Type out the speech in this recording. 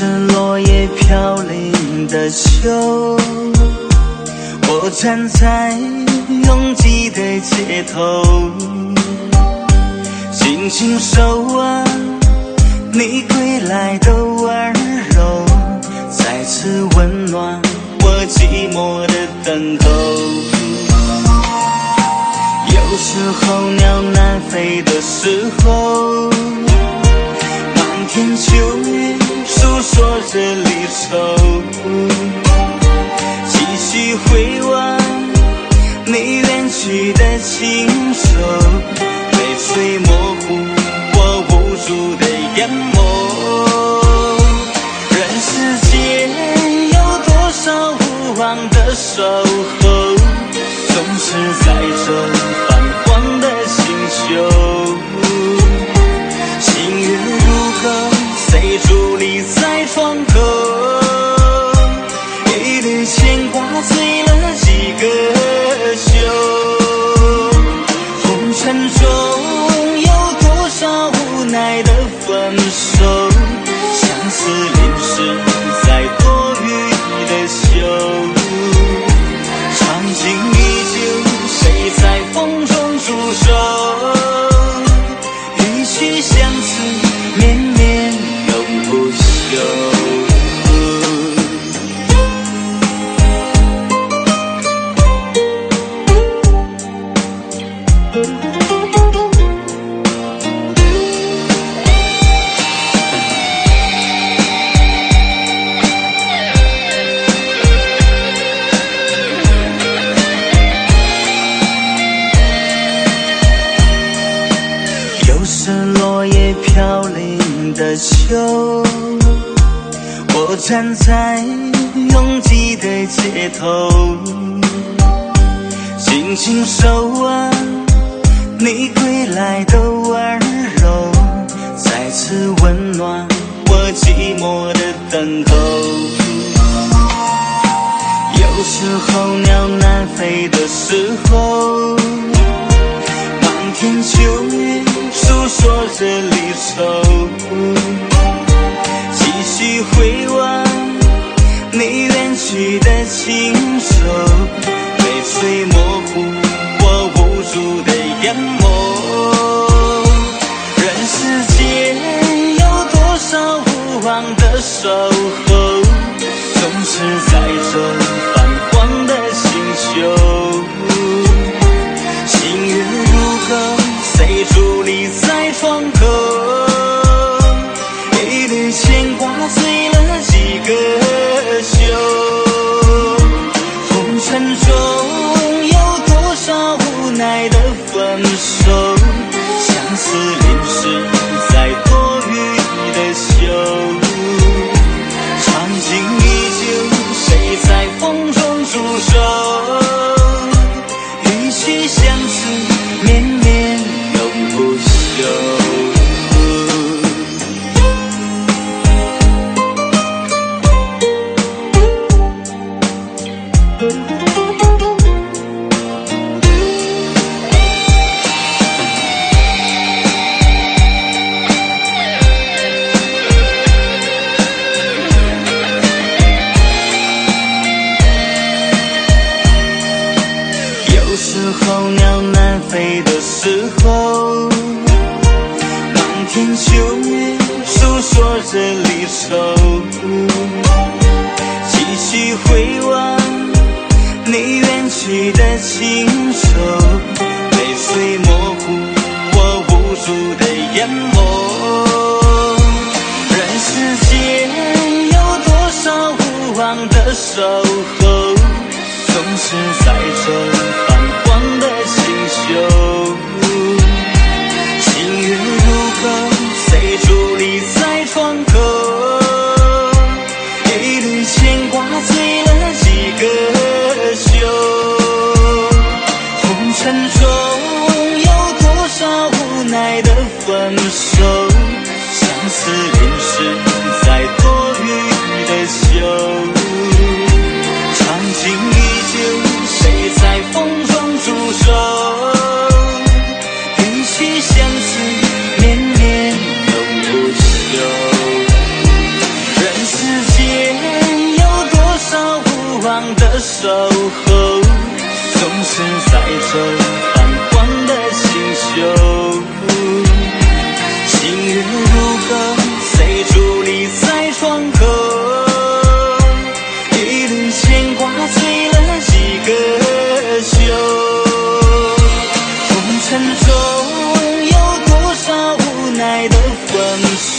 是落叶飘零的秋，我站在拥挤的街头，静静守望你归来的温柔，再次温暖我寂寞的等候。有时候鸟南飞的时候，漫天秋月诉说着离愁，继续回望你远去的轻手，泪水模糊我无助的眼眸。人世间有多少无望的守候，总是在这泛黄的星球。星月如歌，谁伫立在窗口，一缕牵挂醉了几个秋。红尘中有多少无奈的分手，相思淋湿在多雨的秋。场景依旧，谁在风中驻守，一曲相思绵绵永不休。又是落叶飘零的秋，我站在拥挤的街头，静静守望你归来的温柔，再次温暖我寂寞的等候。有时候鸟南飞的时候，漫天秋月诉说着离愁，继续回望你远去的轻手，泪水模糊我无助的眼眸。人世间有多少无望的守候，总是在这泛黄的星球。星月如歌，谁伫立在窗口，一缕牵挂醉了几个秋。红尘中有多少无奈的分手，相思淋湿在多雨的秋。场景依旧，谁在风中驻守，一曲相思绵绵永不休。有时候鸟南飞的时候，漫天秋月诉说着离愁，继续回望你远去的轻手，泪水模糊我无助的眼眸。人世间有多少无望的守候，总是在这泛黄的星球。星月如歌，谁伫立在窗口，一缕牵挂醉了几个秋。红尘中有多少无奈的分手，相思淋湿在多雨的秋。场景依旧，谁在风中驻守，一曲相思绵绵永不休。人世守候，总是在这泛黄的星宿。星月如歌，谁伫立在窗口？一缕牵挂醉了几个秋。红尘中有多少无奈的分手？